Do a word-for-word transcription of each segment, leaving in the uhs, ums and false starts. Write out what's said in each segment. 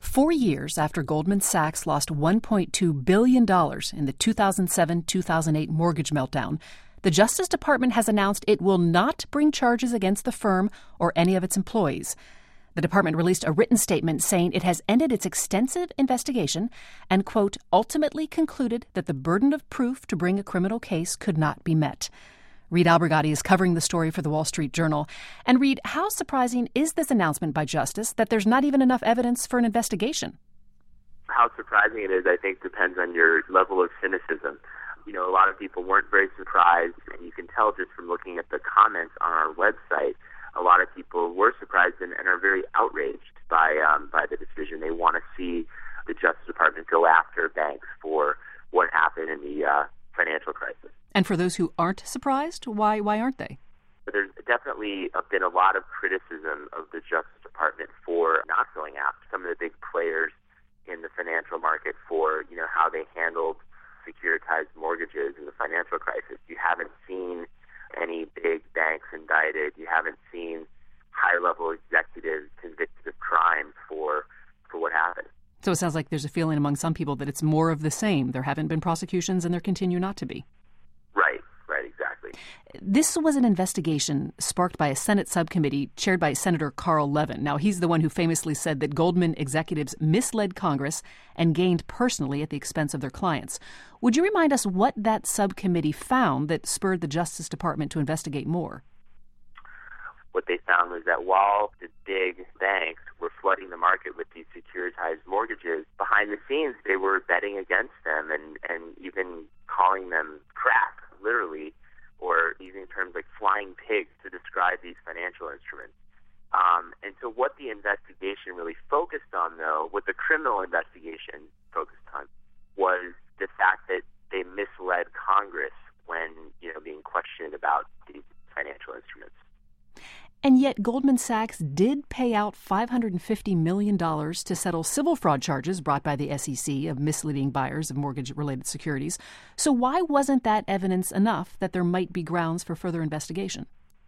Four years after Goldman Sachs lost one point two billion dollars in the two thousand seven two thousand eight mortgage meltdown, the Justice Department has announced it will not bring charges against the firm or any of its employees. The department released a written statement saying it has ended its extensive investigation and, quote, ultimately concluded that the burden of proof to bring a criminal case could not be met. Reed Albergotti is covering the story for the Wall Street Journal. And Reed, how surprising is this announcement by Justice that there's not even enough evidence for an investigation? How surprising it is, I think, depends on your level of cynicism. You know, a lot of people weren't very surprised, and you can tell just from looking at the comments on our website, a lot of people were surprised and, and are very outraged by um, by the decision. They want to see the Justice Department go after banks for what happened in the uh, financial crisis. And for those who aren't surprised, why why aren't they? There's definitely been a lot of criticism of the Justice Department for not going after some of the big players in the financial market for, you know, how they handled securitized mortgages in the financial crisis. You haven't seen any big banks indicted. You haven't seen high-level executives convicted of crime for for what happened. So it sounds like there's a feeling among some people that it's more of the same. There haven't been prosecutions and there continue not to be. Right, right, exactly. This was an investigation sparked by a Senate subcommittee chaired by Senator Carl Levin. Now, he's the one who famously said that Goldman executives misled Congress and gained personally at the expense of their clients. Would you remind us what that subcommittee found that spurred the Justice Department to investigate more? What they found was that while the big banks were flooding the market with these securitized mortgages, behind the scenes they were betting against them and, and even calling them crap, literally, or using terms like flying pigs to describe these financial instruments. Um, and so what the investigation really focused on, though, what the criminal investigation focused on, was the fact that they misled Congress when, you know, being questioned about these financial instruments. And yet Goldman Sachs did pay out five hundred fifty million dollars to settle civil fraud charges brought by the S E C of misleading buyers of mortgage-related securities. So why wasn't that evidence enough that there might be grounds for further investigation?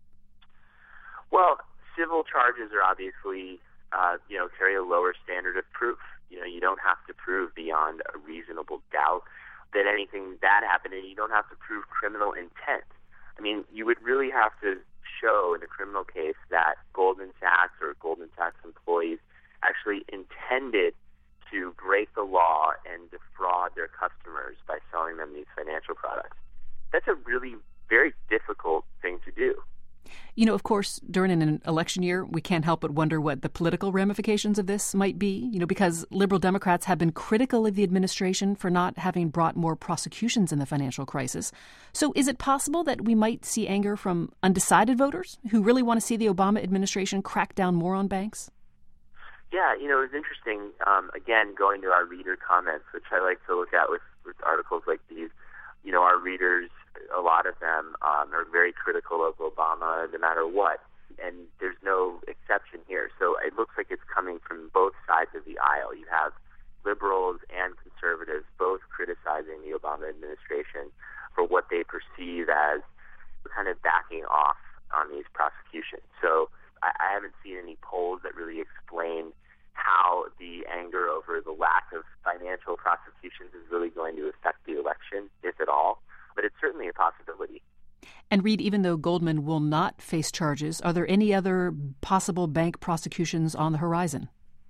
Well, civil charges are obviously, uh, you know, carry a lower standard of proof. You know, you don't have to prove beyond a reasonable doubt that anything bad happened, and you don't have to prove criminal intent. I mean, you would really have to show in a criminal case that Goldman Sachs or Goldman Sachs employees actually intended to break the law and defraud their customers by selling them these financial products. That's a really very difficult thing to do. You know, of course, during an election year, we can't help but wonder what the political ramifications of this might be, you know, because liberal Democrats have been critical of the administration for not having brought more prosecutions in the financial crisis. So is it possible that we might see anger from undecided voters who really want to see the Obama administration crack down more on banks? Yeah, you know, it was interesting, um, again, going to our reader comments, which I like to look at with, with articles like these. You know, our readers, a lot of them um, are very critical of Obama no matter what, and there's no exception here. So it looks like it's coming from both sides of the aisle. You have liberals and conservatives both criticizing the Obama administration for what they perceive as kind of backing off on these prosecutions. So I, I haven't seen any polls that really explain how the anger over the lack of financial prosecutions is really going to affect the election, if at all. But it's certainly a possibility. And Reed, even though Goldman will not face charges, are there any other possible bank prosecutions on the horizon?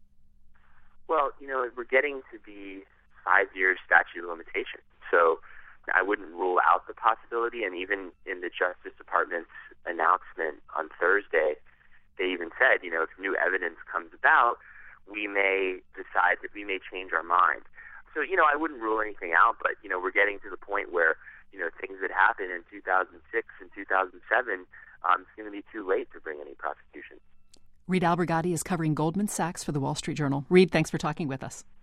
Well, you know, we're getting to the five-year statute of limitations. So I wouldn't rule out the possibility. And even in the Justice Department's announcement on Thursday, they even said, you know, if new evidence comes about, we may decide that we may change our mind. So, you know, I wouldn't rule anything out, but, you know, we're getting to the point where, you know, things that happened in two thousand six and two thousand seven, um, it's going to be too late to bring any prosecution. Reed Albergotti is covering Goldman Sachs for the Wall Street Journal. Reed, thanks for talking with us.